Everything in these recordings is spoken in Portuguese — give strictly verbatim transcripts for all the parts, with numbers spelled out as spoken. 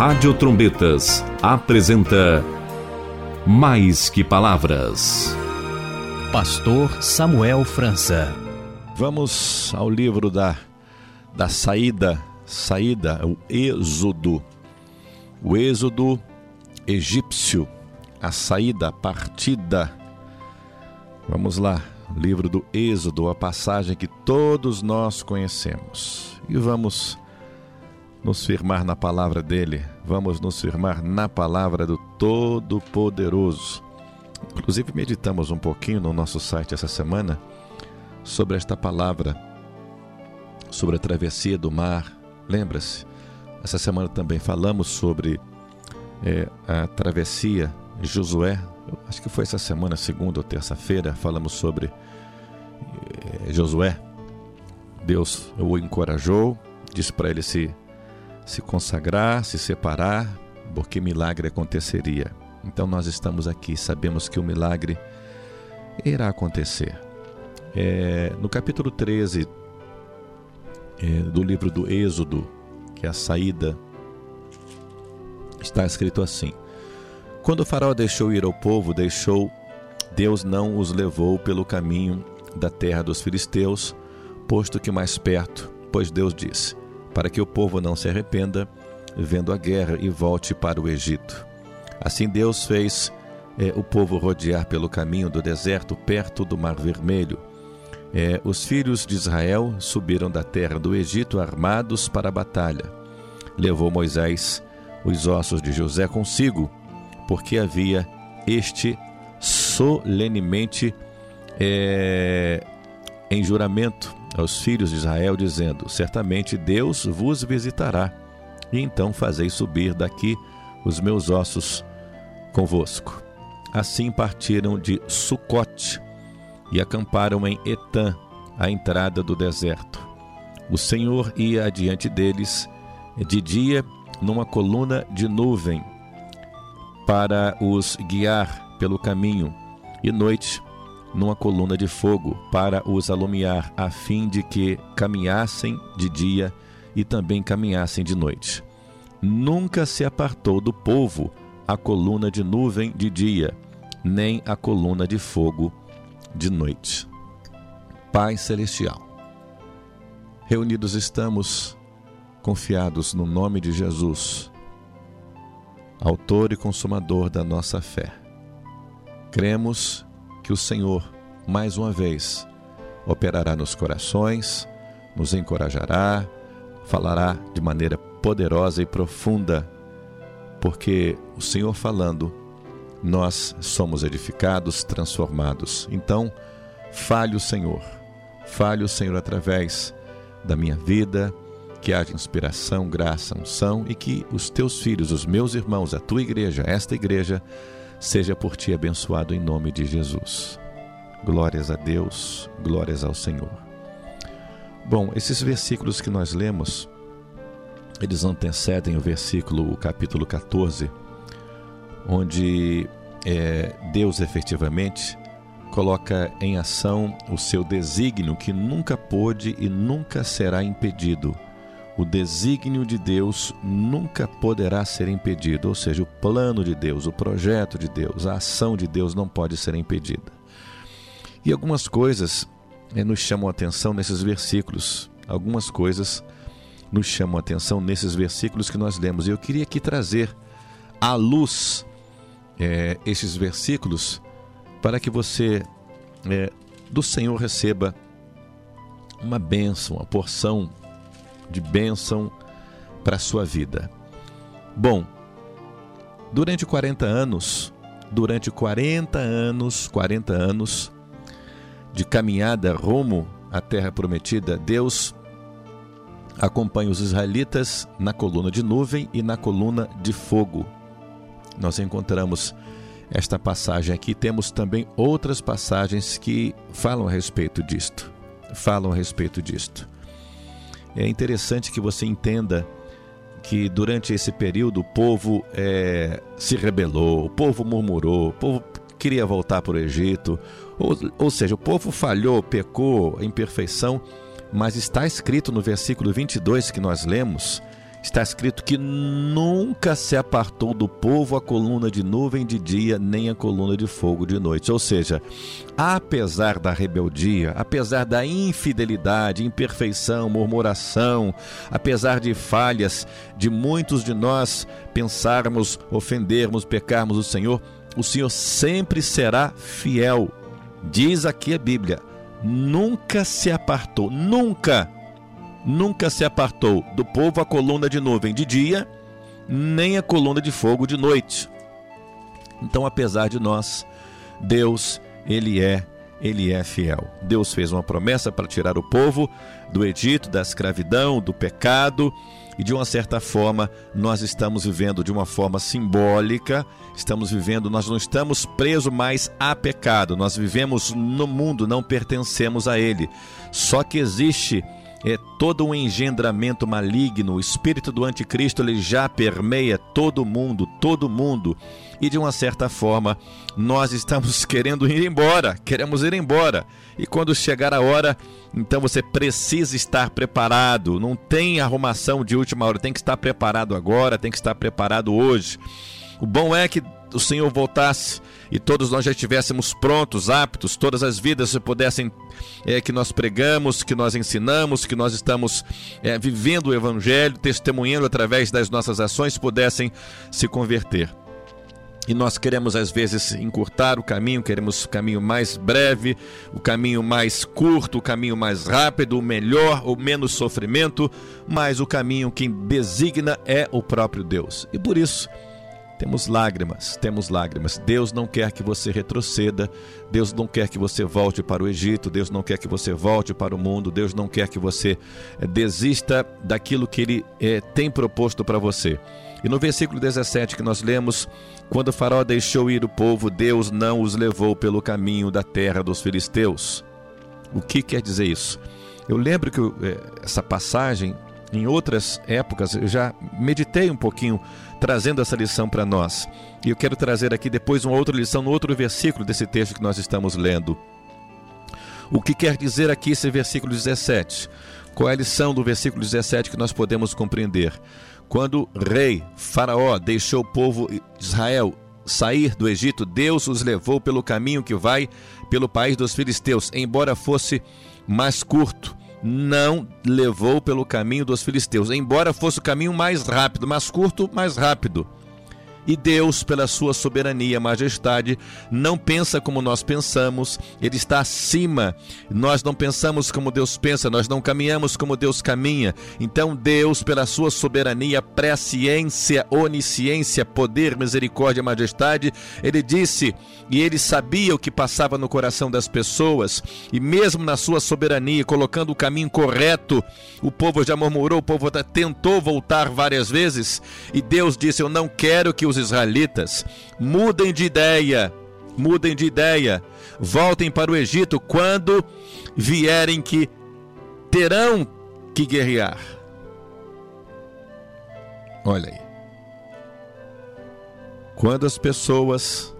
Rádio Trombetas apresenta Mais que Palavras. Pastor Samuel França. Vamos ao livro da, da saída, saída, o Êxodo. O Êxodo egípcio, a saída, a partida. Vamos lá, livro do Êxodo, a passagem que todos nós conhecemos. E vamos nos firmar na palavra dele, vamos nos firmar na palavra do Todo-Poderoso. Inclusive meditamos um pouquinho no nosso site essa semana sobre esta palavra, sobre a travessia do mar. Lembra-se? Essa semana também falamos sobre é, a travessia de Josué. Acho que foi essa semana, segunda ou terça-feira, falamos sobre é, Josué. Deus o encorajou, disse para ele se se consagrar, se separar, porque milagre aconteceria. Então nós estamos aqui, sabemos que o milagre irá acontecer. É, no capítulo treze é, do livro do Êxodo, que é a saída, está escrito assim: quando o faraó deixou ir ao povo, deixou, Deus não os levou pelo caminho da terra dos filisteus, posto que mais perto, pois Deus disse, para que o povo não se arrependa, vendo a guerra, e volte para o Egito. Assim Deus fez é, o povo rodear pelo caminho do deserto, perto do Mar Vermelho. É, os filhos de Israel subiram da terra do Egito armados para a batalha. Levou Moisés os ossos de José consigo, porque havia este solenemente é, em juramento aos filhos de Israel, dizendo: certamente Deus vos visitará, e então fazei subir daqui os meus ossos convosco. Assim partiram de Sucote e acamparam em Etã, à entrada do deserto. O Senhor ia adiante deles de dia numa coluna de nuvem para os guiar pelo caminho, e noite numa coluna de fogo para os alumiar, a fim de que caminhassem de dia e também caminhassem de noite. Nunca se apartou do povo a coluna de nuvem de dia, nem a coluna de fogo de noite. Pai Celestial, reunidos estamos confiados no nome de Jesus, autor e consumador da nossa fé. Cremos que o Senhor, mais uma vez, operará nos corações, nos encorajará, falará de maneira poderosa e profunda, porque o Senhor falando, nós somos edificados, transformados. Então, fale o Senhor, fale o Senhor através da minha vida, que haja inspiração, graça, unção, e que os teus filhos, os meus irmãos, a tua igreja, esta igreja, seja por ti abençoado em nome de Jesus. Glórias a Deus, glórias ao Senhor. Bom, esses versículos que nós lemos, eles antecedem o versículo, o capítulo catorze, onde é, Deus efetivamente coloca em ação o seu desígnio que nunca pôde e nunca será impedido. O desígnio de Deus nunca poderá ser impedido, ou seja, o plano de Deus, o projeto de Deus, a ação de Deus não pode ser impedida. E algumas coisas eh, nos chamam a atenção nesses versículos, algumas coisas nos chamam a atenção nesses versículos que nós lemos. E eu queria aqui trazer à luz eh, esses versículos para que você eh, do Senhor receba uma bênção, uma porção de bênção para a sua vida. Bom, durante quarenta anos, durante quarenta anos, quarenta anos de caminhada rumo à terra prometida, Deus acompanha os israelitas na coluna de nuvem e na coluna de fogo. Nós encontramos esta passagem aqui, temos também outras passagens que falam a respeito disto, falam a respeito disto. É interessante que você entenda que durante esse período o povo é, se rebelou, o povo murmurou, o povo queria voltar para o Egito, ou, ou seja, o povo falhou, pecou em perfeição, mas está escrito no versículo vinte e dois que nós lemos está escrito que nunca se apartou do povo a coluna de nuvem de dia, nem a coluna de fogo de noite. Ou seja, apesar da rebeldia, apesar da infidelidade, imperfeição, murmuração, apesar de falhas de muitos de nós pensarmos, ofendermos, pecarmos o Senhor, o Senhor sempre será fiel. Diz aqui a Bíblia, nunca se apartou, nunca, nunca se apartou do povo a coluna de nuvem de dia, nem a coluna de fogo de noite. Então, apesar de nós, Deus, Ele é, Ele é fiel. Deus fez uma promessa para tirar o povo do Egito, da escravidão, do pecado, e de uma certa forma nós estamos vivendo de uma forma simbólica, estamos vivendo, nós não estamos presos mais a pecado, nós vivemos no mundo, não pertencemos a ele. Só que existe é, todo um engendramento maligno, o espírito do anticristo ele já permeia todo mundo, todo mundo. E de uma certa forma nós estamos querendo ir embora, queremos ir embora. E quando chegar a hora, então você precisa estar preparado. Não tem arrumação de última hora, tem que estar preparado agora, tem que estar preparado hoje. O bom é que o Senhor voltasse e todos nós já estivéssemos prontos, aptos, todas as vidas pudessem, é, que nós pregamos, que nós ensinamos, que nós estamos é, vivendo o Evangelho, testemunhando através das nossas ações, pudessem se converter. E nós queremos às vezes encurtar o caminho, queremos o caminho mais breve, o caminho mais curto, o caminho mais rápido, o melhor, o menos sofrimento, mas o caminho que designa é o próprio Deus. E por isso temos lágrimas, temos lágrimas. Deus não quer que você retroceda, Deus não quer que você volte para o Egito, Deus não quer que você volte para o mundo, Deus não quer que você desista daquilo que Ele é, tem proposto para você. E no versículo dezessete que nós lemos, quando o faraó deixou ir o povo, Deus não os levou pelo caminho da terra dos filisteus. O que quer dizer isso? Eu lembro que essa passagem, em outras épocas, eu já meditei um pouquinho trazendo essa lição para nós. E eu quero trazer aqui depois uma outra lição no outro versículo desse texto que nós estamos lendo. O que quer dizer aqui esse versículo dezessete? Qual é a lição do versículo dezessete que nós podemos compreender? Quando o rei Faraó deixou o povo de Israel sair do Egito, Deus os levou pelo caminho que vai pelo país dos filisteus, embora fosse mais curto. Não levou pelo caminho dos filisteus, embora fosse o caminho mais rápido, mais curto, mais rápido. E Deus, pela sua soberania, majestade, não pensa como nós pensamos, Ele está acima. Nós não pensamos como Deus pensa, nós não caminhamos como Deus caminha. Então Deus, pela sua soberania, presciência, onisciência, poder, misericórdia, majestade, Ele disse, e Ele sabia o que passava no coração das pessoas, e mesmo na sua soberania, colocando o caminho correto, o povo já murmurou, o povo tentou voltar várias vezes, e Deus disse, eu não quero que os israelitas mudem de ideia, mudem de ideia, voltem para o Egito quando vierem que terão que guerrear. Olha aí. Quando as pessoas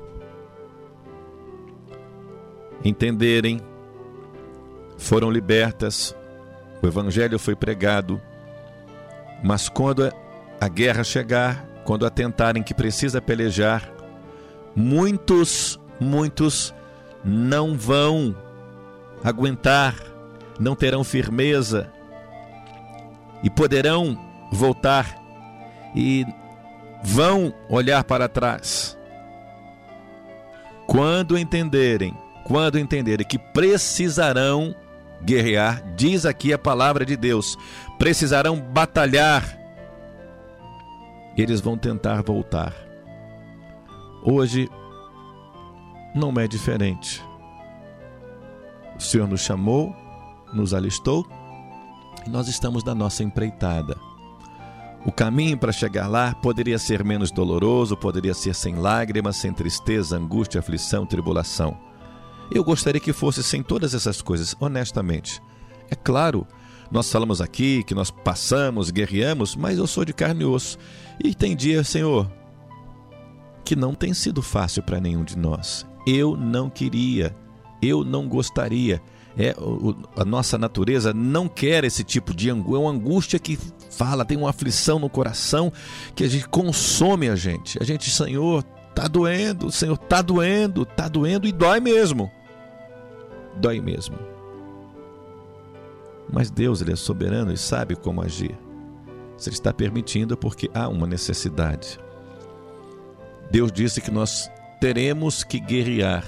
entenderem, foram libertas, o Evangelho foi pregado, mas quando a guerra chegar, quando atentarem que precisa pelejar, muitos, muitos não vão aguentar, não terão firmeza e poderão voltar e vão olhar para trás. Quando entenderem, quando entenderem que precisarão guerrear, diz aqui a palavra de Deus, precisarão batalhar, eles vão tentar voltar. Hoje não é diferente. O Senhor nos chamou, nos alistou e nós estamos na nossa empreitada. O caminho para chegar lá poderia ser menos doloroso, poderia ser sem lágrimas, sem tristeza, angústia, aflição, tribulação. Eu gostaria que fosse sem todas essas coisas, honestamente. É claro, nós falamos aqui que nós passamos, guerreamos, mas eu sou de carne e osso. E tem dia, Senhor, que não tem sido fácil para nenhum de nós. Eu não queria, eu não gostaria. É, o, a nossa natureza não quer esse tipo de angústia, é uma angústia que fala, tem uma aflição no coração que a gente consome a gente. A gente, Senhor, está doendo, Senhor, está doendo, está doendo e dói mesmo. Dói mesmo. Mas Deus, Ele é soberano e sabe como agir. Se Ele está permitindo, porque há uma necessidade. Deus disse que nós teremos que guerrear.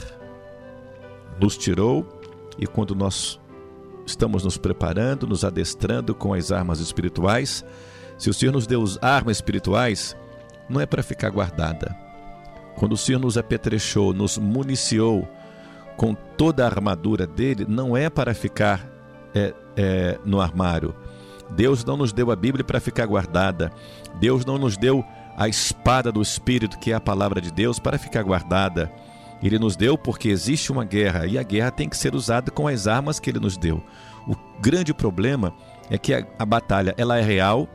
Nos tirou, e quando nós estamos nos preparando, nos adestrando com as armas espirituais, se o Senhor nos deu as armas espirituais, não é para ficar guardada. Quando o Senhor nos apetrechou, nos municiou com toda a armadura dele, não é para ficar é, é, no armário. Deus não nos deu a Bíblia para ficar guardada. Deus não nos deu a espada do Espírito, que é a palavra de Deus, para ficar guardada. Ele nos deu porque existe uma guerra, e a guerra tem que ser usada com as armas que Ele nos deu. O grande problema é que a, a batalha ela é real.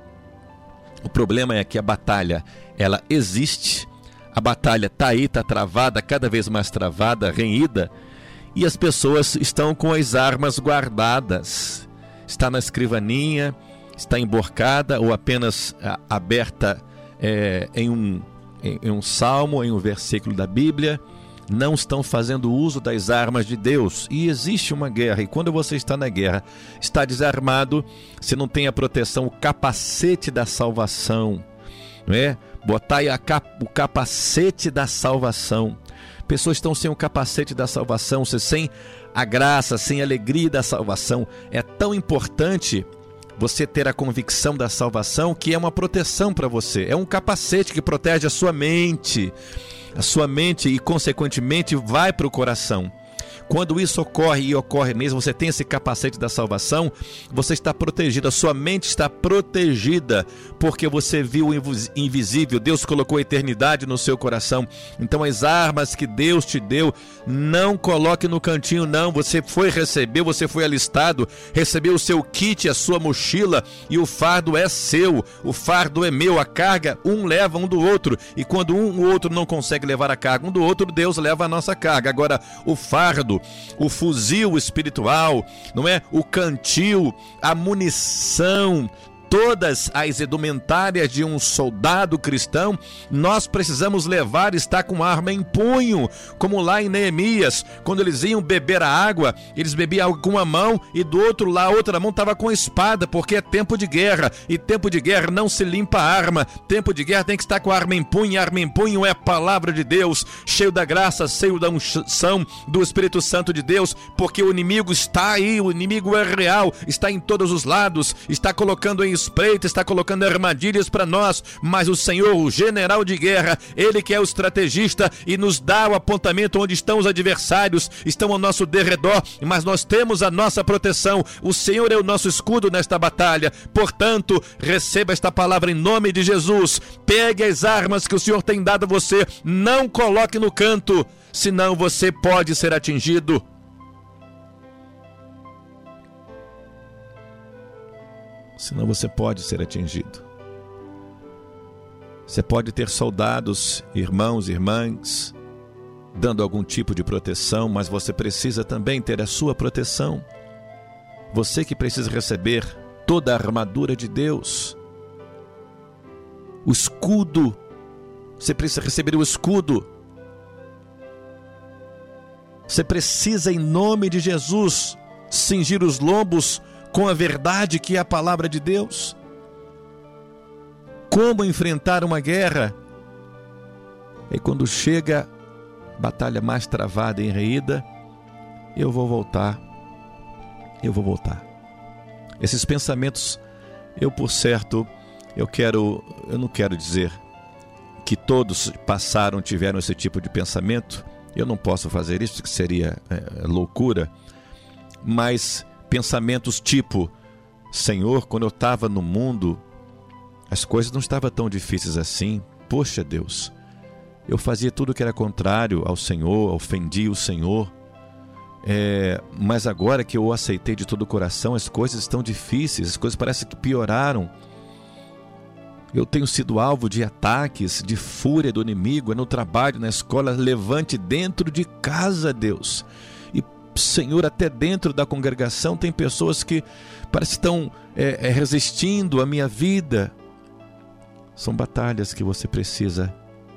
O problema é que a batalha ela existe. A batalha está aí, está travada, cada vez mais travada, renhida, e as pessoas estão com as armas guardadas. Está na escrivaninha, está emborcada ou apenas a, aberta é, em, um, em, em um salmo, em um versículo da Bíblia. Não estão fazendo uso das armas de Deus. E existe uma guerra, e quando você está na guerra, está desarmado, você não tem a proteção, o capacete da salvação, não é? Botai a cap- o capacete da salvação. Pessoas estão sem o capacete da salvação, sem a graça, sem a alegria da salvação. É tão importante você ter a convicção da salvação, que é uma proteção para você. É um capacete que protege a sua mente. A sua mente e, consequentemente, vai para o coração. Quando isso ocorre, e ocorre mesmo, você tem esse capacete da salvação, você está protegido, a sua mente está protegida, porque você viu o invisível. Deus colocou a eternidade no seu coração. Então as armas que Deus te deu, não coloque no cantinho não. Você foi receber, você foi alistado, recebeu o seu kit, a sua mochila, e o fardo é seu, o fardo é meu. A carga um leva um do outro, e quando um ou outro não consegue levar a carga um do outro, Deus leva a nossa carga. Agora o fardo, o fuzil espiritual, não é? O cantil, a munição, todas as indumentárias de um soldado cristão, nós precisamos levar, estar com arma em punho, como lá em Neemias, quando eles iam beber a água, eles bebiam com uma mão e do outro lá, a outra mão estava com a espada, porque é tempo de guerra, e tempo de guerra não se limpa a arma, tempo de guerra tem que estar com a arma em punho, e a arma em punho é a palavra de Deus, cheio da graça, cheio da unção do Espírito Santo de Deus, porque o inimigo está aí, o inimigo é real, está em todos os lados, está colocando em espreita, está colocando armadilhas para nós, mas o Senhor, o general de guerra, Ele que é o estrategista e nos dá o apontamento onde estão os adversários, estão ao nosso derredor, mas nós temos a nossa proteção. O Senhor é o nosso escudo nesta batalha. Portanto, receba esta palavra em nome de Jesus. Pegue as armas que o Senhor tem dado a você, não coloque no canto, senão você pode ser atingido. Senão você pode ser atingido. Você pode ter soldados, irmãos, irmãs, dando algum tipo de proteção, mas você precisa também ter a sua proteção. Você que precisa receber toda a armadura de Deus. O escudo. Você precisa receber o escudo. Você precisa, em nome de Jesus, cingir os lombos com a verdade que é a palavra de Deus. Como enfrentar uma guerra? E quando chega a batalha mais travada e enreída, eu vou voltar, eu vou voltar. Esses pensamentos, eu por certo, eu quero, eu não quero dizer que todos passaram, tiveram esse tipo de pensamento. Eu não posso fazer isso, que seria é, loucura, mas pensamentos tipo: Senhor, quando eu estava no mundo, as coisas não estavam tão difíceis assim. Poxa Deus, eu fazia tudo que era contrário ao Senhor, ofendia o Senhor, é, mas agora que eu o aceitei de todo o coração, as coisas estão difíceis, as coisas parecem que pioraram. Eu tenho sido alvo de ataques, de fúria do inimigo, é no trabalho, na escola, levante dentro de casa, Deus. Senhor, até dentro da congregação tem pessoas que parece que estão é, é, resistindo à minha vida. São batalhas que você precisa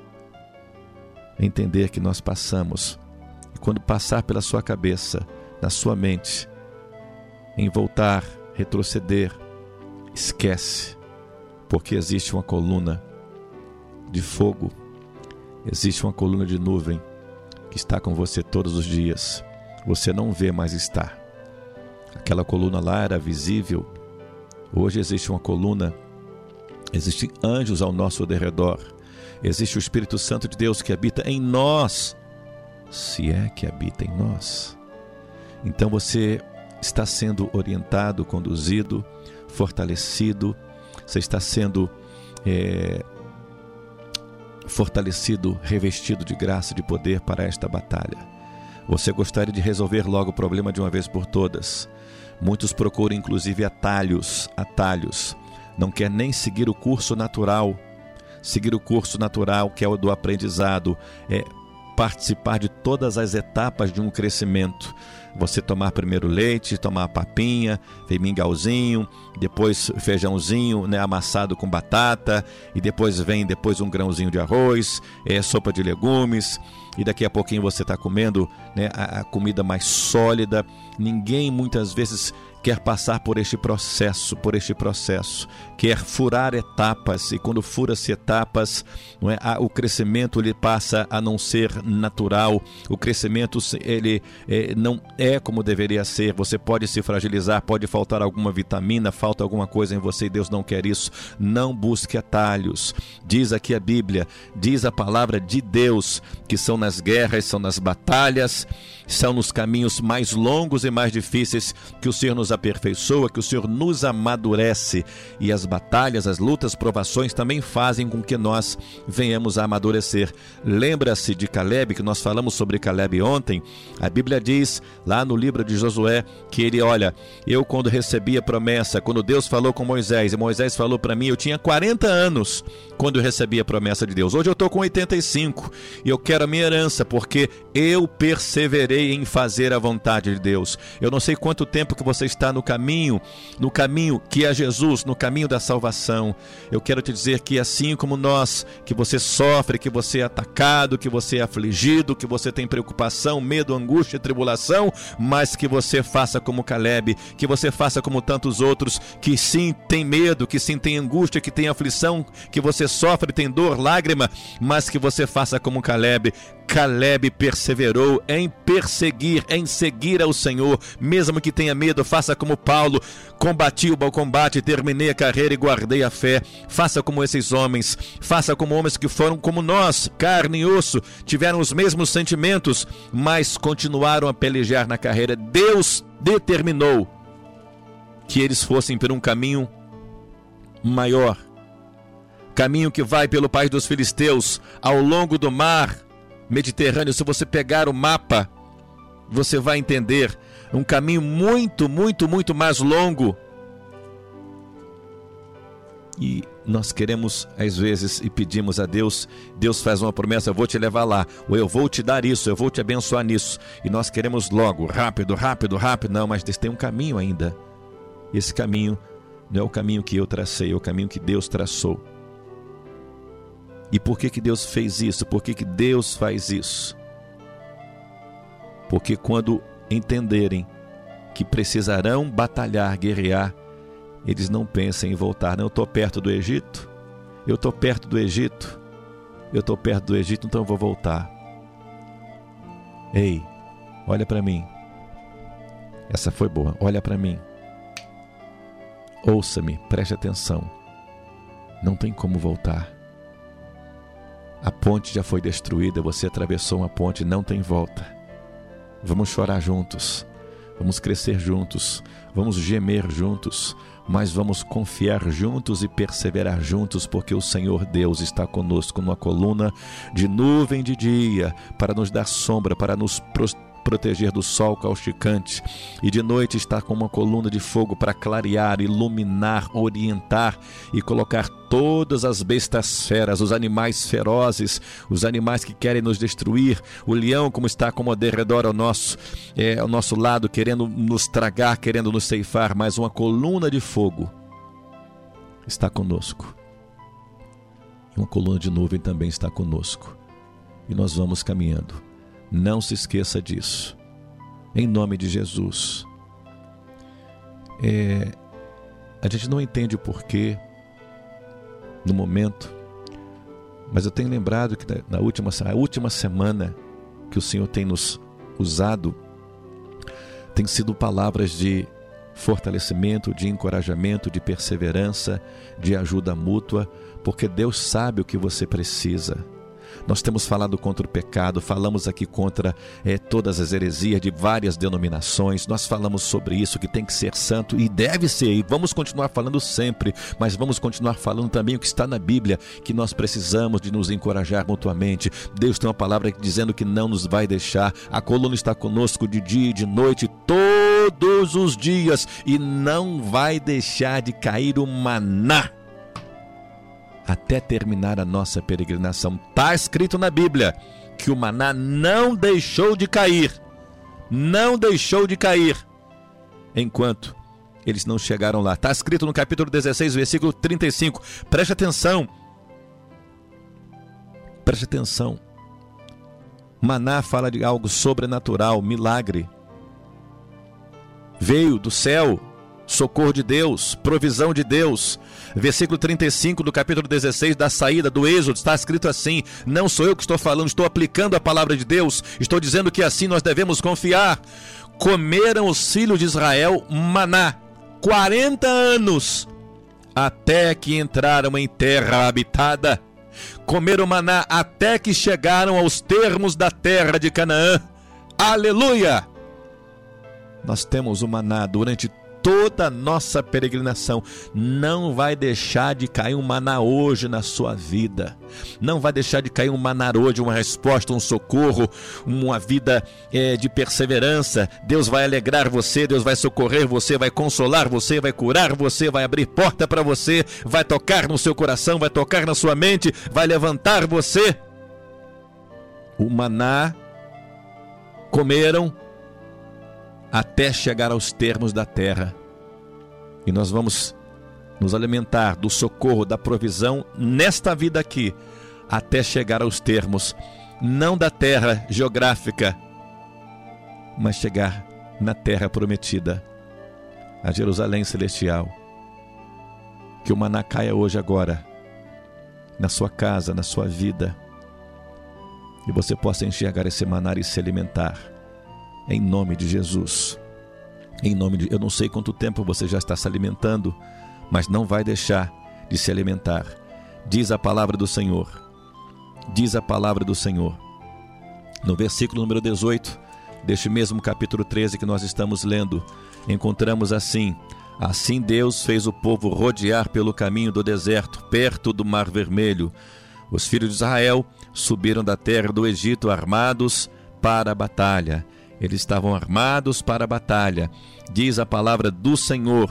entender que nós passamos. E quando passar pela sua cabeça, na sua mente, em voltar, retroceder, esquece, porque existe uma coluna de fogo, existe uma coluna de nuvem que está com você todos os dias. Você não vê, mas está. Aquela coluna lá era visível. Hoje existe uma coluna, existem anjos ao nosso derredor, existe o Espírito Santo de Deus que habita em nós, se é que habita em nós. Então você está sendo orientado, conduzido, fortalecido, você está sendo é, fortalecido, revestido de graça e de poder para esta batalha. Você gostaria de resolver logo o problema de uma vez por todas. Muitos procuram inclusive atalhos, atalhos. Não quer nem seguir o curso natural. Seguir o curso natural, que é o do aprendizado, é participar de todas as etapas de um crescimento. Você tomar primeiro leite, tomar papinha, vem mingauzinho, depois feijãozinho, né, amassado com batata, e depois vem depois um grãozinho de arroz, é, sopa de legumes, e daqui a pouquinho você está comendo, né, a, a comida mais sólida. Ninguém muitas vezes quer passar por este processo, por este processo, quer furar etapas, e quando fura-se etapas, não é, o crescimento ele passa a não ser natural, o crescimento ele é, não é como deveria ser. Você pode se fragilizar, pode faltar alguma vitamina, falta alguma coisa em você, e Deus não quer isso. Não busque atalhos. Diz aqui a Bíblia, diz a palavra de Deus, que são nas guerras, são nas batalhas, são nos caminhos mais longos e mais difíceis que o Senhor nos aperfeiçoa, que o Senhor nos amadurece, e as batalhas, as lutas, provações também fazem com que nós venhamos a amadurecer. Lembra-se de Caleb, que nós falamos sobre Caleb ontem? A Bíblia diz lá no livro de Josué que ele, olha, eu quando recebi a promessa, quando Deus falou com Moisés, e Moisés falou para mim, eu tinha quarenta anos quando eu recebi a promessa de Deus. Hoje eu estou com oitenta e cinco e eu quero a minha herança, porque eu perseverei em fazer a vontade de Deus. Eu não sei quanto tempo que você está no caminho, no caminho que é Jesus, no caminho da salvação. Eu quero te dizer que assim como nós, que você sofre, que você é atacado, que você é afligido, que você tem preocupação, medo, angústia, tribulação, mas que você faça como Caleb, que você faça como tantos outros, que sim tem medo, que sim tem angústia, que tem aflição, que você sofre, tem dor, lágrima, mas que você faça como Caleb. Caleb perseverou em perseguir, em seguir ao Senhor, mesmo que tenha medo. Faça como Paulo, combati o bom combate, terminei a carreira e guardei a fé. Faça como esses homens, faça como homens que foram como nós, carne e osso, tiveram os mesmos sentimentos, mas continuaram a pelejar na carreira. Deus determinou que eles fossem por um caminho maior, caminho que vai pelo país dos filisteus, ao longo do mar Mediterrâneo. Se você pegar o mapa, você vai entender, um caminho muito, muito, muito mais longo. E nós queremos, às vezes, e pedimos a Deus, Deus faz uma promessa, eu vou te levar lá, ou eu vou te dar isso, eu vou te abençoar nisso, e nós queremos logo, rápido, rápido, rápido. Não, mas tem um caminho ainda. Esse caminho não é o caminho que eu tracei, é o caminho que Deus traçou. E por que que Deus fez isso? Por que que Deus faz isso? Porque quando entenderem que precisarão batalhar, guerrear, eles não pensam em voltar. Não, eu estou perto do Egito, eu estou perto do Egito, eu estou perto do Egito, então eu vou voltar. Ei, olha para mim. Essa foi boa, olha para mim. Ouça-me, preste atenção. Não tem como voltar. A ponte já foi destruída, você atravessou uma ponte, não tem volta. Vamos chorar juntos, vamos crescer juntos, vamos gemer juntos, mas vamos confiar juntos e perseverar juntos, porque o Senhor Deus está conosco numa coluna de nuvem de dia, para nos dar sombra, para nos proteger do sol causticante, e de noite está com uma coluna de fogo para clarear, iluminar, orientar e colocar todas as bestas feras, os animais ferozes, os animais que querem nos destruir, o leão como está como derredor ao nosso, é, ao nosso lado, querendo nos tragar, querendo nos ceifar, mas uma coluna de fogo está conosco. E uma coluna de nuvem também está conosco. E nós vamos caminhando. Não se esqueça disso. Em nome de Jesus. É, a gente não entende o porquê no momento, mas eu tenho lembrado que na última, a última semana que o Senhor tem nos usado tem sido palavras de fortalecimento, de encorajamento, de perseverança, de ajuda mútua, porque Deus sabe o que você precisa. Nós temos falado contra o pecado, falamos aqui contra é, todas as heresias de várias denominações, nós falamos sobre isso, que tem que ser santo e deve ser, e vamos continuar falando sempre, mas vamos continuar falando também o que está na Bíblia, que nós precisamos de nos encorajar mutuamente. Deus tem uma palavra dizendo que não nos vai deixar, a coluna está conosco de dia e de noite, todos os dias, e não vai deixar de cair o maná até terminar a nossa peregrinação. Está escrito na Bíblia que o maná não deixou de cair, não deixou de cair, enquanto eles não chegaram lá. Está escrito no capítulo dezesseis, versículo trinta e cinco. Preste atenção, preste atenção. Maná fala de algo sobrenatural, milagre. Veio do céu, socorro de Deus, provisão de Deus. Versículo trinta e cinco do capítulo dezesseis da saída do Êxodo, está escrito assim: não sou eu que estou falando, estou aplicando a palavra de Deus, estou dizendo que assim nós devemos confiar. Comeram os filhos de Israel maná quarenta anos, até que entraram em terra habitada. Comeram maná até que chegaram aos termos da terra de Canaã. Aleluia! Nós temos o maná durante toda a nossa peregrinação. Não vai deixar de cair um maná hoje na sua vida. Não vai deixar de cair um maná hoje, uma resposta, um socorro, uma vida é, de perseverança. Deus vai alegrar você, Deus vai socorrer você, vai consolar você, vai curar você, vai abrir porta para você, vai tocar no seu coração, vai tocar na sua mente, vai levantar você. O maná comeram até chegar aos termos da terra. E nós vamos nos alimentar do socorro, da provisão nesta vida aqui, até chegar aos termos, não da terra geográfica, mas chegar na terra prometida, a Jerusalém celestial. Que o maná caia hoje agora, na sua casa, na sua vida, e você possa enxergar esse maná e se alimentar. Em nome de Jesus. Em nome de... Eu não sei quanto tempo você já está se alimentando, mas não vai deixar de se alimentar. Diz a palavra do Senhor. Diz a palavra do Senhor. No versículo número dezoito, deste mesmo capítulo treze que nós estamos lendo, encontramos assim: assim Deus fez o povo rodear pelo caminho do deserto, perto do Mar Vermelho. Os filhos de Israel subiram da terra do Egito armados para a batalha. Eles estavam armados para a batalha, diz a palavra do Senhor.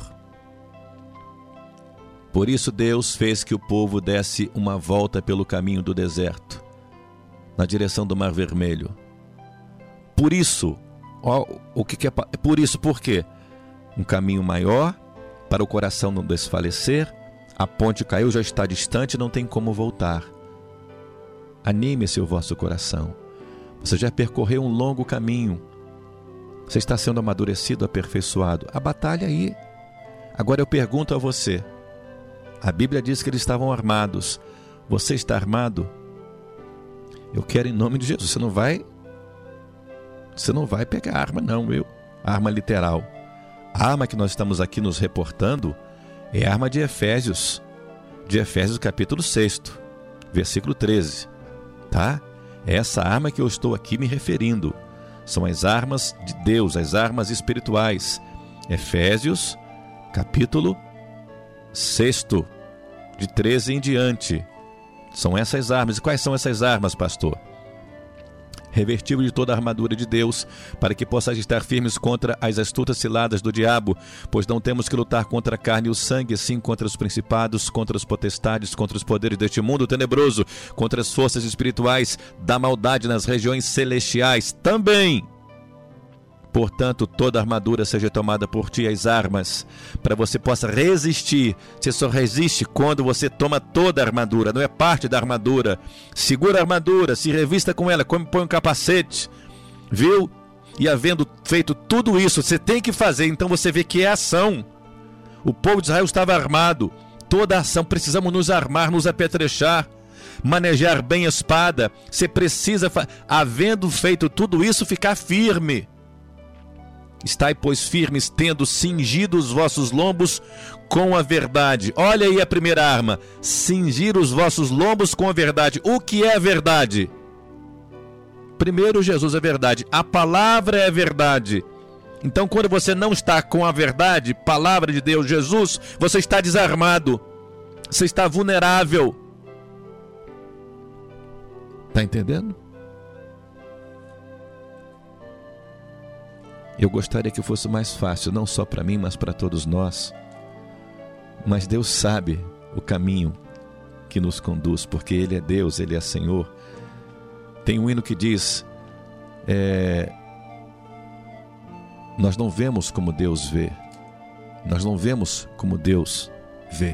Por isso Deus fez que o povo desse uma volta pelo caminho do deserto, na direção do Mar Vermelho. Por isso, ó, o que, que é por isso? Por quê? Um caminho maior para o coração não desfalecer. A ponte caiu, já está distante, não tem como voltar. Anime-se o vosso coração. Você já percorreu um longo caminho. Você está sendo amadurecido, aperfeiçoado. A batalha aí. Agora eu pergunto a você. A Bíblia diz que eles estavam armados. Você está armado? Eu quero em nome de Jesus. Você não vai... Você não vai pegar arma não, viu? Arma literal. A arma que nós estamos aqui nos reportando é a arma de Efésios. De Efésios capítulo seis, versículo treze. Tá? É essa arma que eu estou aqui me referindo. São as armas de Deus, as armas espirituais. Efésios, capítulo seis, de treze em diante. São essas armas. E quais são essas armas, pastor? revestivos de toda a armadura de Deus, para que possais estar firmes contra as astutas ciladas do diabo, pois não temos que lutar contra a carne e o sangue, sim contra os principados, contra os potestades, contra os poderes deste mundo tenebroso, contra as forças espirituais da maldade nas regiões celestiais também. Portanto, toda a armadura seja tomada por ti, as armas, para você possa resistir. Você só resiste quando você toma toda a armadura, não é parte da armadura. Segura a armadura, se revista com ela, põe um capacete, viu? E havendo feito tudo isso, você tem que fazer, então você vê que é ação. O povo de Israel estava armado, toda a ação, precisamos nos armar, nos apetrechar, manejar bem a espada. Você precisa, havendo feito tudo isso, ficar firme. Estai, pois, firmes, tendo cingido os vossos lombos com a verdade. Olha aí a primeira arma. Cingir os vossos lombos com a verdade. O que é a verdade? Primeiro, Jesus é verdade. A palavra é verdade. Então, quando você não está com a verdade, palavra de Deus, Jesus, você está desarmado. Você está vulnerável. Está entendendo? Eu gostaria que fosse mais fácil, não só para mim, mas para todos nós. Mas Deus sabe o caminho que nos conduz, porque Ele é Deus, Ele é Senhor. Tem um hino que diz, é, nós não vemos como Deus vê, nós não vemos como Deus vê.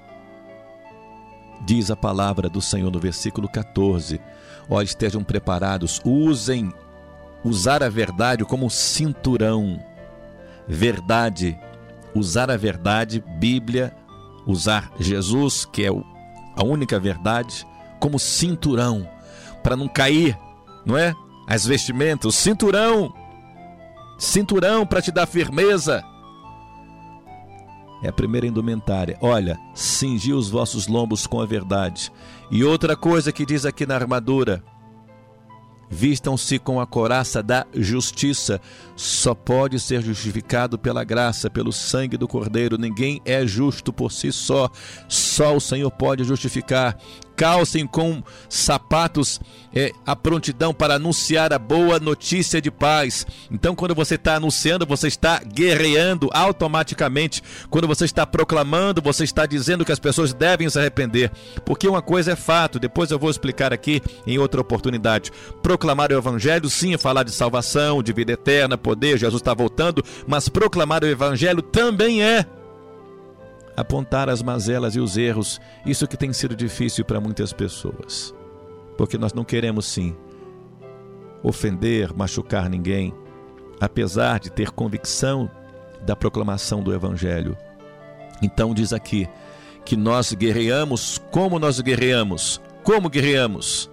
Diz a palavra do Senhor no versículo catorze, ó, estejam preparados, usem usar a verdade como um cinturão. Verdade, usar a verdade, Bíblia, usar Jesus, que é a única verdade, como cinturão, para não cair, não é? As vestimentas, o cinturão, cinturão para te dar firmeza. É a primeira indumentária. Olha, cingi os vossos lombos com a verdade. E outra coisa que diz aqui na armadura, vistam-se com a couraça da justiça. Só pode ser justificado pela graça, pelo sangue do Cordeiro. Ninguém é justo por si só. Só o Senhor pode justificar. Calcem com sapatos é, a prontidão para anunciar a boa notícia de paz. Então, quando você está anunciando, você está guerreando automaticamente. Quando você está proclamando, você está dizendo que as pessoas devem se arrepender. Porque uma coisa é fato, depois eu vou explicar aqui em outra oportunidade. Proclamar o Evangelho, sim, é falar de salvação, de vida eterna, poder, Jesus está voltando, mas proclamar o Evangelho também é apontar as mazelas e os erros, isso que tem sido difícil para muitas pessoas, porque nós não queremos sim ofender, machucar ninguém, apesar de ter convicção da proclamação do Evangelho. Então diz aqui que nós guerreamos. Como nós guerreamos? Como guerreamos?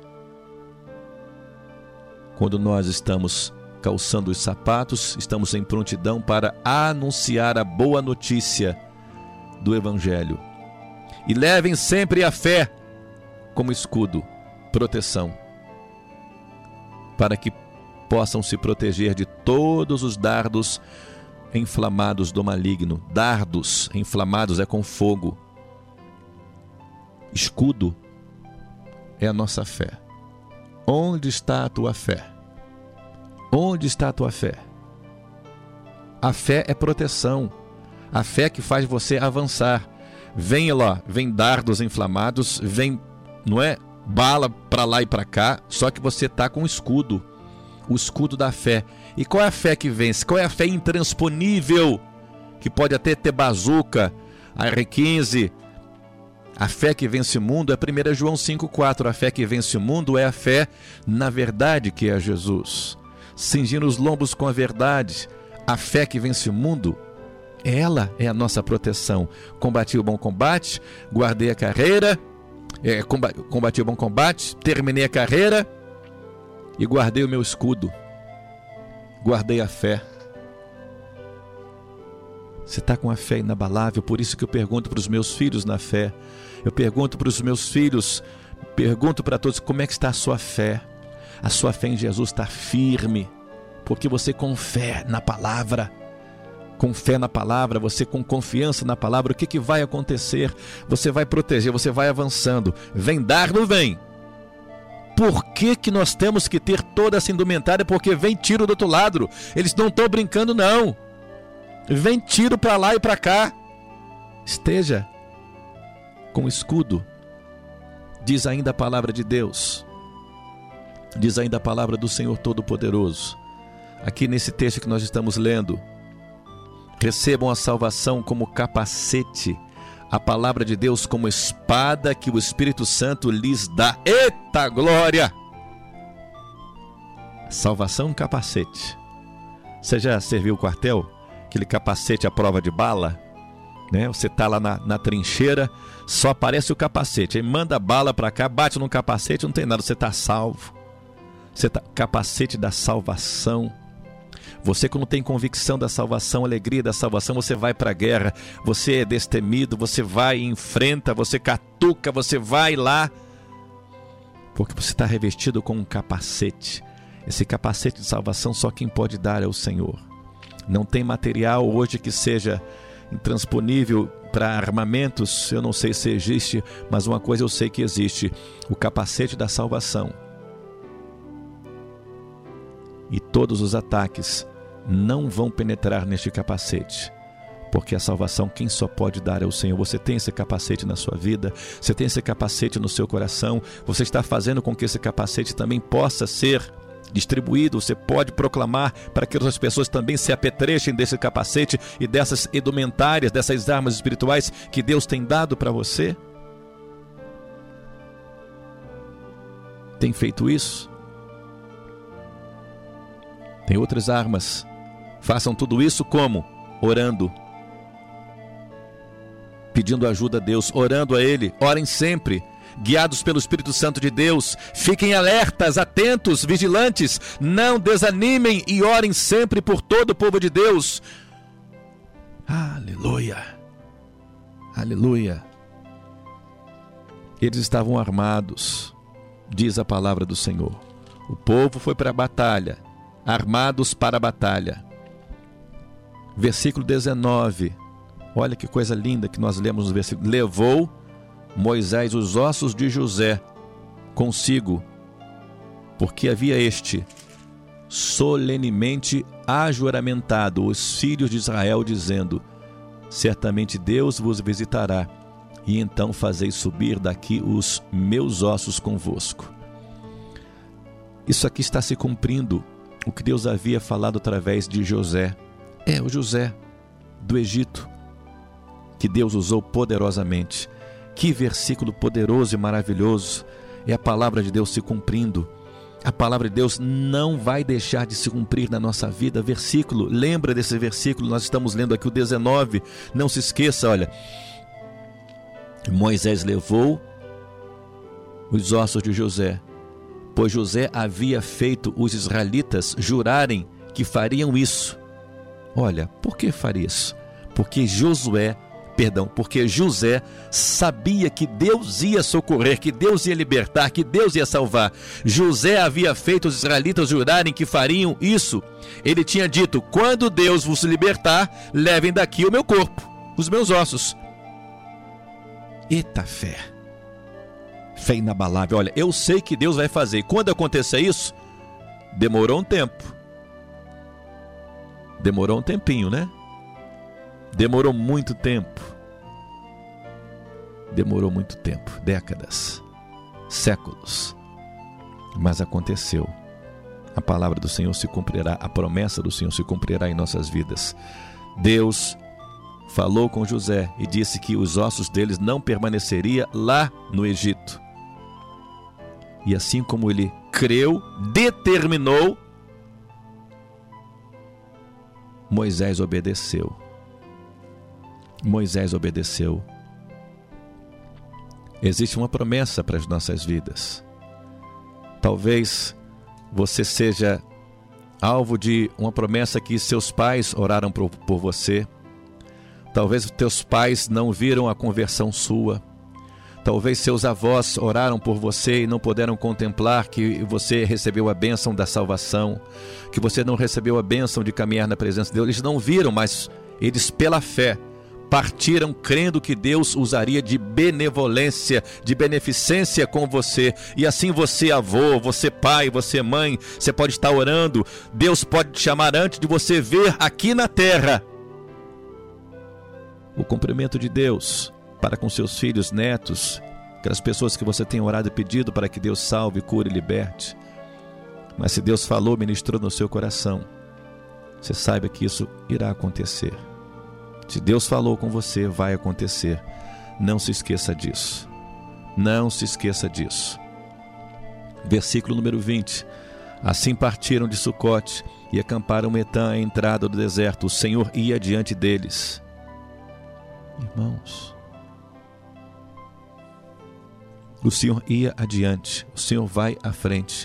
Quando nós estamos calçando os sapatos, estamos em prontidão para anunciar a boa notícia do Evangelho. E levem sempre a fé como escudo, proteção, para que possam se proteger de todos os dardos inflamados do maligno. Dardos inflamados é com fogo. Escudo é a nossa fé. Onde está a tua fé? Onde está a tua fé? A fé é proteção. A fé que faz você avançar. Vem lá, vem dardos inflamados, vem, não é, bala para lá e para cá, só que você está com o escudo, o escudo da fé. E qual é a fé que vence? Qual é a fé intransponível, que pode até ter bazuca, a R quinze? A fé que vence o mundo é primeira João cinco, quatro. A fé que vence o mundo é a fé na verdade, que é Jesus. Cingindo os lombos com a verdade. A fé que vence o mundo, ela é a nossa proteção. Combati o bom combate, guardei a carreira, é, combati o bom combate, terminei a carreira e guardei o meu escudo. Guardei a fé. Você está com a fé inabalável, por isso que eu pergunto para os meus filhos na fé. Eu pergunto para os meus filhos, pergunto para todos, como é que está a sua fé? A sua fé em Jesus está firme, porque você com fé na palavra, com fé na palavra, você com confiança na palavra, o que, que vai acontecer? Você vai proteger, você vai avançando. Vem dar, não vem? Por que que nós temos que ter toda essa indumentária? Porque vem tiro do outro lado. Eles não estão brincando, não. Vem tiro para lá e para cá. Esteja com escudo. Diz ainda a palavra de Deus. Diz ainda a palavra do Senhor Todo-Poderoso. Aqui nesse texto que nós estamos lendo. Recebam a salvação como capacete, a palavra de Deus como espada que o Espírito Santo lhes dá. Eita glória! Salvação um capacete. Você já serviu o quartel? Aquele capacete à prova de bala? Né? Você está lá na, na trincheira, só aparece o capacete. Aí manda a bala para cá, bate no capacete, não tem nada, você está salvo. Você tá, capacete da salvação. Você, quando tem convicção da salvação, alegria da salvação, você vai para a guerra, você é destemido, você vai e enfrenta, você catuca, você vai lá, porque você está revestido com um capacete. Esse capacete de salvação só quem pode dar é o Senhor. Não tem material hoje que seja intransponível para armamentos, eu não sei se existe, mas uma coisa eu sei que existe: o capacete da salvação. E todos os ataques não vão penetrar neste capacete, porque a salvação quem só pode dar é o Senhor. Você tem esse capacete na sua vida, você tem esse capacete no seu coração, você está fazendo com que esse capacete também possa ser distribuído. Você pode proclamar para que outras pessoas também se apetrechem desse capacete e dessas indumentárias, dessas armas espirituais que Deus tem dado para você. Tem feito isso? Tem outras armas. Façam tudo isso como? Orando. Pedindo ajuda a Deus, orando a Ele. Orem sempre, guiados pelo Espírito Santo de Deus. Fiquem alertas, atentos, vigilantes. Não desanimem e orem sempre por todo o povo de Deus. Aleluia. Aleluia. Eles estavam armados, diz a palavra do Senhor. O povo foi para a batalha, armados para a batalha. Versículo dezenove. Olha que coisa linda que nós lemos no versículo. Levou Moisés os ossos de José consigo, porque havia este solenemente ajuramentado os filhos de Israel, dizendo: certamente Deus vos visitará, e então fazeis subir daqui os meus ossos convosco. Isso aqui está se cumprindo, o que Deus havia falado através de José. É o José do Egito, que Deus usou poderosamente. Que versículo poderoso e maravilhoso. É a palavra de Deus se cumprindo. A palavra de Deus não vai deixar de se cumprir na nossa vida. Versículo, lembra desse versículo, nós estamos lendo aqui o dezenove. Não se esqueça, olha. Moisés levou os ossos de José, pois José havia feito os israelitas jurarem que fariam isso. Olha, por que faria isso? Porque Josué, perdão, porque José sabia que Deus ia socorrer, que Deus ia libertar, que Deus ia salvar. José havia feito os israelitas jurarem que fariam isso. Ele tinha dito: quando Deus vos libertar, levem daqui o meu corpo, os meus ossos. Eita fé, fé inabalável. Olha, eu sei que Deus vai fazer. E quando acontecer isso, demorou um tempo. Demorou um tempinho, né? Demorou muito tempo. Demorou muito tempo, décadas, séculos. Mas aconteceu. A palavra do Senhor se cumprirá, a promessa do Senhor se cumprirá em nossas vidas. Deus falou com José e disse que os ossos deles não permaneceriam lá no Egito. E assim como ele creu, determinou, Moisés obedeceu. Moisés obedeceu. Existe uma promessa para as nossas vidas. Talvez você seja alvo de uma promessa que seus pais oraram por, por você. Talvez teus pais não viram a conversão sua. Talvez seus avós oraram por você e não puderam contemplar que você recebeu a bênção da salvação, que você não recebeu a bênção de caminhar na presença de Deus. Eles não viram, mas eles, pela fé, partiram crendo que Deus usaria de benevolência, de beneficência com você. E assim você, avô, você pai, você mãe, você pode estar orando. Deus pode te chamar antes de você ver aqui na terra o cumprimento de Deus para com seus filhos, netos, aquelas pessoas que você tem orado e pedido para que Deus salve, cure e liberte. Mas se Deus falou, ministrou no seu coração, você saiba que isso irá acontecer. Se Deus falou com você, vai acontecer. Não se esqueça disso. Não se esqueça disso. Versículo número vinte. Assim partiram de Sucote e acamparam em Etã, à entrada do deserto. O Senhor ia diante deles. Irmãos, o Senhor ia adiante, o Senhor vai à frente.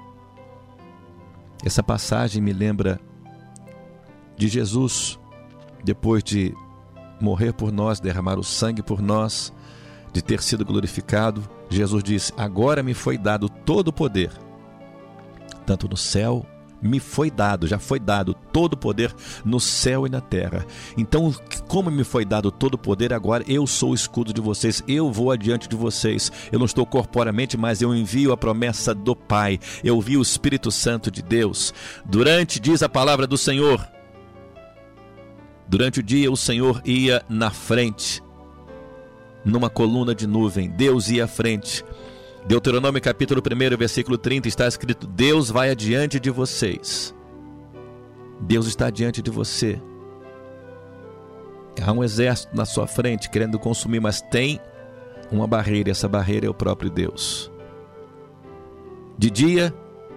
Essa passagem me lembra de Jesus, depois de morrer por nós, derramar o sangue por nós, de ter sido glorificado. Jesus disse: agora me foi dado todo o poder, tanto no céu, me foi dado, já foi dado todo o poder no céu e na terra. Então, como me foi dado todo o poder, agora eu sou o escudo de vocês, eu vou adiante de vocês. Eu não estou corporeamente, mas eu envio a promessa do Pai, eu envio o Espírito Santo de Deus. Durante, diz a palavra do Senhor, durante o dia o Senhor ia na frente, numa coluna de nuvem, Deus ia à frente. Deuteronômio capítulo um, versículo trinta, está escrito: Deus vai adiante de vocês. Deus está diante de você. Há um exército na sua frente querendo consumir, mas tem uma barreira, essa barreira é o próprio Deus. De dia,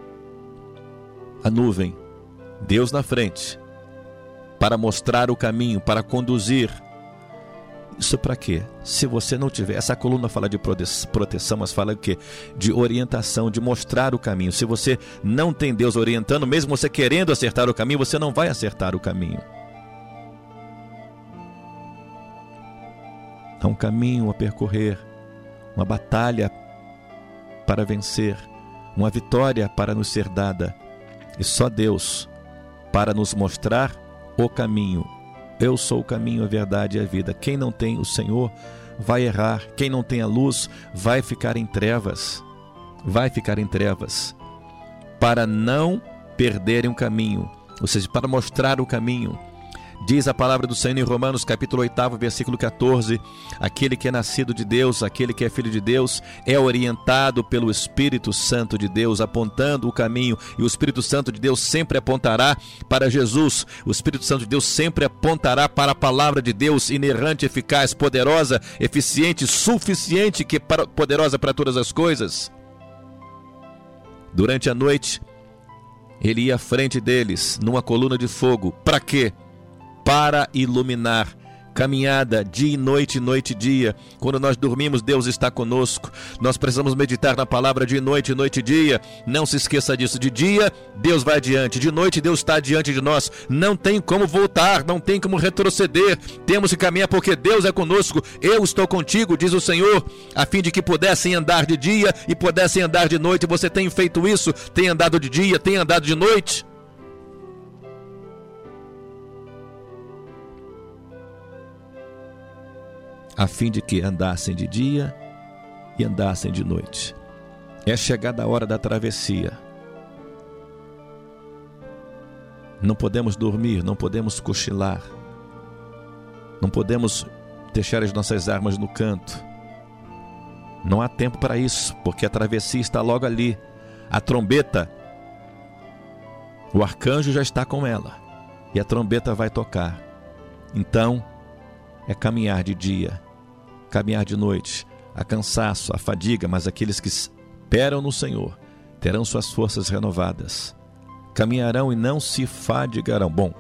a nuvem, Deus na frente, para mostrar o caminho, para conduzir. Isso para quê? Se você não tiver, essa coluna fala de proteção, mas fala o quê? De orientação, de mostrar o caminho. Se você não tem Deus orientando, mesmo você querendo acertar o caminho, você não vai acertar o caminho. Há um caminho a percorrer, uma batalha para vencer, uma vitória para nos ser dada. E só Deus para nos mostrar o caminho. Eu sou o caminho, a verdade e a vida. Quem não tem o Senhor vai errar. Quem não tem a luz vai ficar em trevas. Vai ficar em trevas. Para não perderem o caminho, ou seja, para mostrar o caminho. Diz a palavra do Senhor em Romanos capítulo oito, versículo catorze: aquele que é nascido de Deus, aquele que é filho de Deus, é orientado pelo Espírito Santo de Deus, apontando o caminho. E o Espírito Santo de Deus sempre apontará para Jesus. O Espírito Santo de Deus sempre apontará para a palavra de Deus, inerrante, eficaz, poderosa, eficiente, suficiente, que é poderosa para todas as coisas. Durante a noite, ele ia à frente deles, numa coluna de fogo. Para quê? Para iluminar. Caminhada dia e noite, noite e dia. Quando nós dormimos, Deus está conosco. Nós precisamos meditar na palavra de noite, noite e dia. Não se esqueça disso. De dia, Deus vai adiante. De noite, Deus está diante de nós. Não tem como voltar, não tem como retroceder. Temos que caminhar porque Deus é conosco. Eu estou contigo, diz o Senhor, a fim de que pudessem andar de dia e pudessem andar de noite. Você tem feito isso? Tem andado de dia, tem andado de noite? A fim de que andassem de dia e andassem de noite. É chegada a hora da travessia. Não podemos dormir, não podemos cochilar. Não podemos deixar as nossas armas no canto. Não há tempo para isso, porque a travessia está logo ali. A trombeta, o arcanjo já está com ela, e a trombeta vai tocar. Então, é caminhar de dia, caminhar de noite, a cansaço, a fadiga, mas aqueles que esperam no Senhor terão suas forças renovadas, caminharão e não se fadigarão. Bom,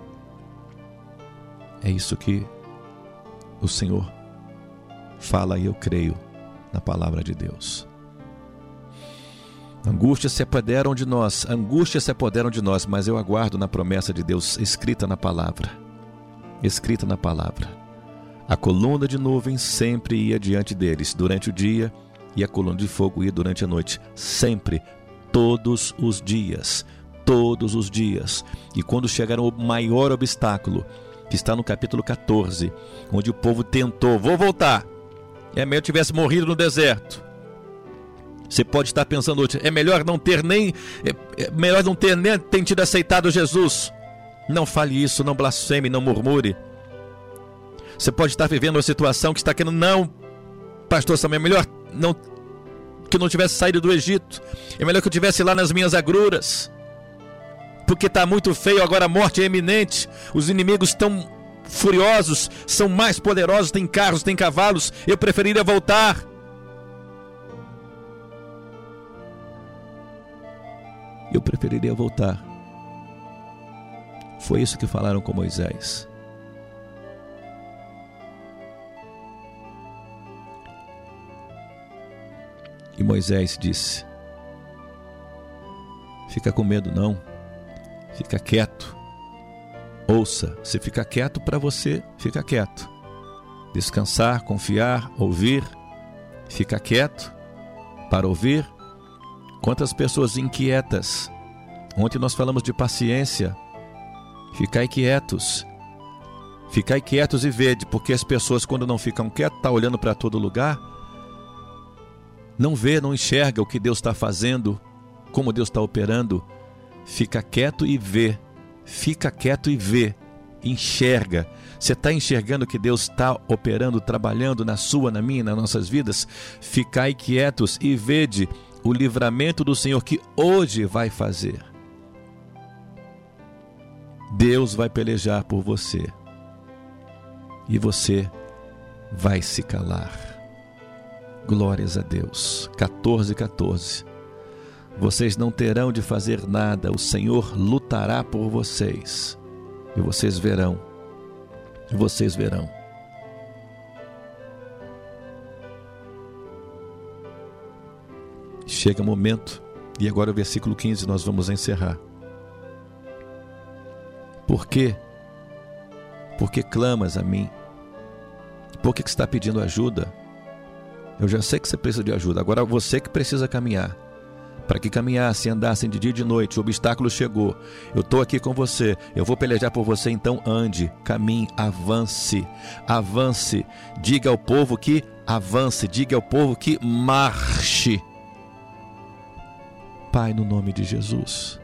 é isso que o Senhor fala e eu creio na palavra de Deus. Angústias se apoderam de nós, angústias se apoderam de nós, mas eu aguardo na promessa de Deus escrita na palavra, escrita na palavra. A coluna de nuvem sempre ia diante deles durante o dia e a coluna de fogo ia durante a noite, sempre, todos os dias, todos os dias. E quando chegaram o maior obstáculo, que está no capítulo catorze, onde o povo tentou, vou voltar, é melhor eu tivesse morrido no deserto. Você pode estar pensando hoje, é melhor não ter nem, é, é melhor não ter nem ter tido aceitado Jesus. Não fale isso, não blasfeme, não murmure. Você pode estar vivendo uma situação que está querendo, não, pastor Samuel, é melhor não, que eu não tivesse saído do Egito, é melhor que eu estivesse lá nas minhas agruras, porque está muito feio, agora a morte é iminente, os inimigos estão furiosos, são mais poderosos, tem carros, tem cavalos, eu preferiria voltar. Eu preferiria voltar. Foi isso que falaram com Moisés. E Moisés disse: fica com medo não, fica quieto. Ouça, se fica quieto para você, fica quieto. Descansar, confiar, ouvir, fica quieto para ouvir. Quantas pessoas inquietas. Ontem nós falamos de paciência. Ficai quietos. Ficai quietos e vede, porque as pessoas quando não ficam quietas, estão olhando para todo lugar, não vê, não enxerga o que Deus está fazendo, como Deus está operando. Fica quieto e vê. Fica quieto e vê. Enxerga. Você está enxergando que Deus está operando, trabalhando na sua, na minha, nas nossas vidas? Ficai quietos e vede o livramento do Senhor que hoje vai fazer. Deus vai pelejar por você e você vai se calar. Glórias a Deus. catorze, catorze. Vocês não terão de fazer nada, o Senhor lutará por vocês e vocês verão, e vocês verão. Chega o momento, e agora o versículo quinze nós vamos encerrar. Por quê? Por que clamas a mim? Por que, que você está pedindo ajuda? Eu já sei que você precisa de ajuda, agora você que precisa caminhar. Para que caminhasse, andassem de dia e de noite, o obstáculo chegou. Eu estou aqui com você, eu vou pelejar por você, então ande, caminhe, avance, avance. Diga ao povo que avance, diga ao povo que marche. Pai, no nome de Jesus,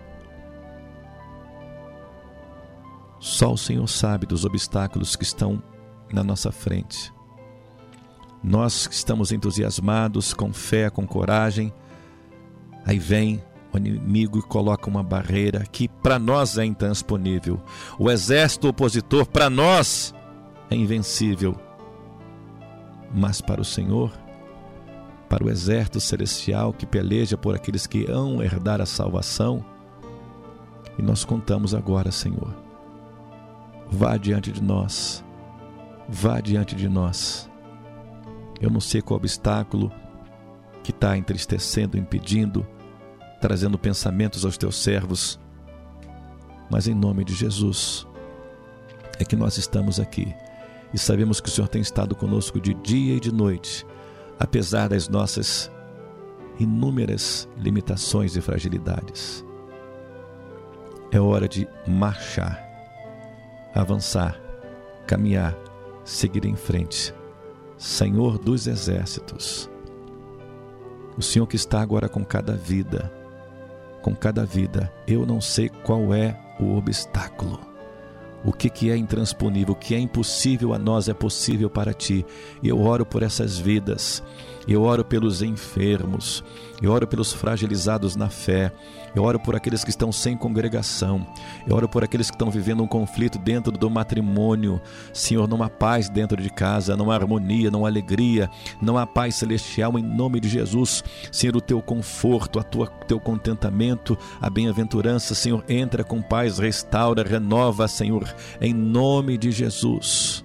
só o Senhor sabe dos obstáculos que estão na nossa frente. Nós que estamos entusiasmados, com fé, com coragem, aí vem o inimigo e coloca uma barreira que para nós é intransponível. O exército opositor para nós é invencível, mas para o Senhor, para o exército celestial que peleja por aqueles que hão herdar a salvação, e nós contamos agora, Senhor, vá diante de nós, vá diante de nós. Eu não sei qual obstáculo que está entristecendo, impedindo, trazendo pensamentos aos teus servos, mas em nome de Jesus é que nós estamos aqui e sabemos que o Senhor tem estado conosco de dia e de noite, apesar das nossas inúmeras limitações e fragilidades. É hora de marchar, avançar, caminhar, seguir em frente. Senhor dos exércitos, o Senhor que está agora com cada vida, com cada vida, eu não sei qual é o obstáculo, o que, que é intransponível, o que é impossível a nós é possível para Ti. E eu oro por essas vidas, eu oro pelos enfermos, eu oro pelos fragilizados na fé, eu oro por aqueles que estão sem congregação, eu oro por aqueles que estão vivendo um conflito dentro do matrimônio. Senhor, não há paz dentro de casa, não há harmonia, não há alegria, não há paz celestial. Em nome de Jesus, Senhor, o Teu conforto, a tua, Teu contentamento, a bem-aventurança, Senhor, entra com paz, restaura, renova, Senhor, em nome de Jesus.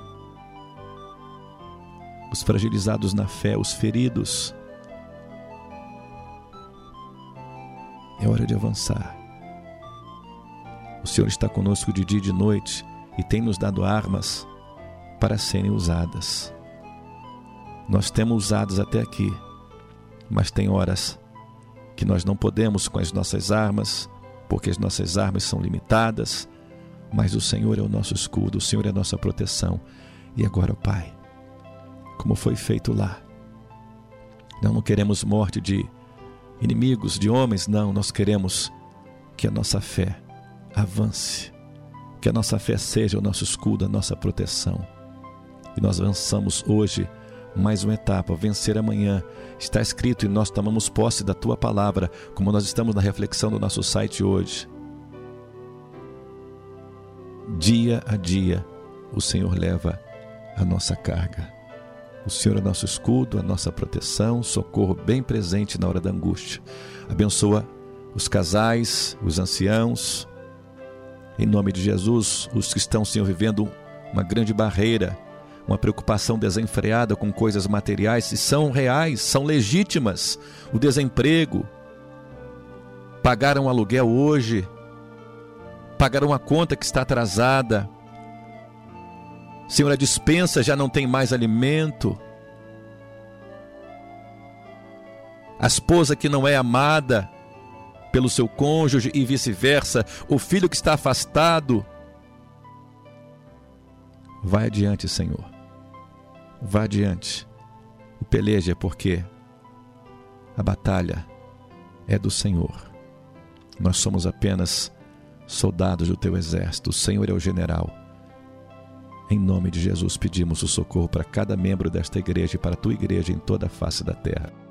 Os fragilizados na fé, os feridos, é hora de avançar. O Senhor está conosco de dia e de noite e tem nos dado armas para serem usadas. Nós temos usadas até aqui, mas tem horas que nós não podemos com as nossas armas, porque as nossas armas são limitadas, mas o Senhor é o nosso escudo, o Senhor é a nossa proteção. E agora, ó Pai, como foi feito lá, não, não queremos morte de inimigos, de homens, não, nós queremos que a nossa fé avance, que a nossa fé seja o nosso escudo, a nossa proteção. E nós avançamos hoje mais uma etapa, vencer amanhã. Está escrito e nós tomamos posse da Tua palavra, como nós estamos na reflexão do nosso site hoje. Dia a dia, o Senhor leva a nossa carga. O Senhor é nosso escudo, a nossa proteção, socorro bem presente na hora da angústia. Abençoa os casais, os anciãos. Em nome de Jesus, os que estão, Senhor, vivendo uma grande barreira, uma preocupação desenfreada com coisas materiais, e são reais, são legítimas. O desemprego, pagar um aluguel hoje, pagar uma conta que está atrasada. Senhor, a despensa já não tem mais alimento. A esposa que não é amada pelo seu cônjuge e vice-versa. O filho que está afastado. Vai adiante, Senhor. Vá adiante e peleja, porque a batalha é do Senhor. Nós somos apenas soldados do Teu exército. O Senhor é o general. Em nome de Jesus pedimos o socorro para cada membro desta igreja e para a Tua igreja em toda a face da terra.